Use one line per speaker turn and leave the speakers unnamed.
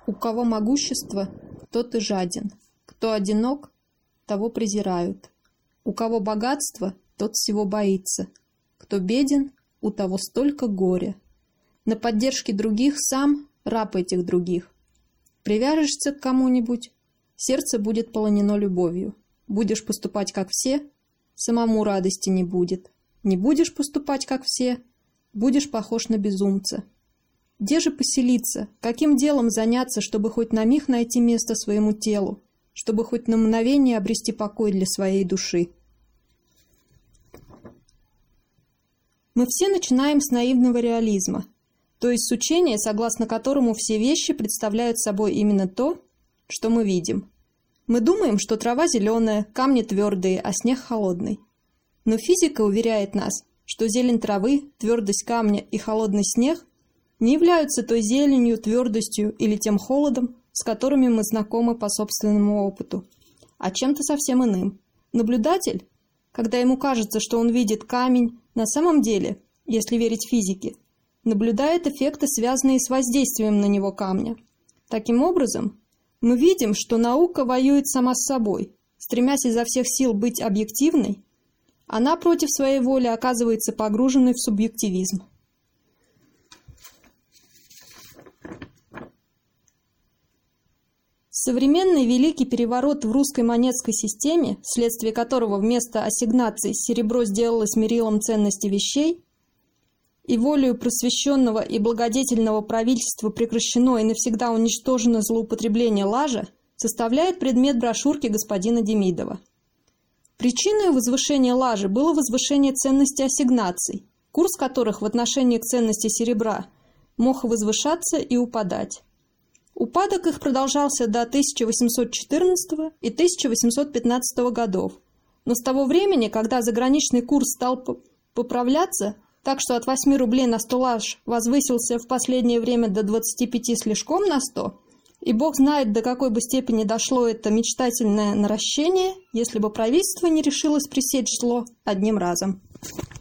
У кого могущество, тот и жаден. Кто одинок, того презирают. У кого богатство, тот всего боится. Кто беден, у того столько горя. На поддержке других сам раб этих других. Привяжешься к кому-нибудь, сердце будет полонено любовью. Будешь поступать, как все, самому радости не будет. Не будешь поступать, как все, будешь похож на безумца. Где же поселиться, каким делом заняться, чтобы хоть на миг найти место своему телу, чтобы хоть на мгновение обрести покой для своей души? Мы все начинаем с наивного реализма, то есть с учения, согласно которому все вещи представляют собой именно то, что мы видим. Мы думаем, что трава зеленая, камни твердые, а снег холодный. Но физика уверяет нас, что зелень травы, твердость камня и холодный снег не являются той зеленью, твердостью или тем холодом, с которыми мы знакомы по собственному опыту, а чем-то совсем иным. Наблюдатель, когда ему кажется, что он видит камень, на самом деле, если верить физике, наблюдает эффекты, связанные с воздействием на него камня. Таким образом, мы видим, что наука воюет сама с собой, стремясь изо всех сил быть объективной, она против своей воли оказывается погруженной в субъективизм. Современный великий переворот в русской монетской системе, вследствие которого вместо ассигнаций серебро сделалось мерилом ценности вещей, и волею просвещенного и благодетельного правительства прекращено и навсегда уничтожено злоупотребление лажа, составляет предмет брошюрки господина Демидова. Причиной возвышения лажи было возвышение ценности ассигнаций, курс которых в отношении к ценности серебра мог возвышаться и упадать. Упадок их продолжался до 1814 и 1815 годов, но с того времени, когда заграничный курс стал поправляться, так что от 8 рублей на 100 лаж возвысился в последнее время до 25 слишком на 100, и Бог знает, до какой бы степени дошло это мечтательное наращение, если бы правительство не решилось пресечь зло одним разом.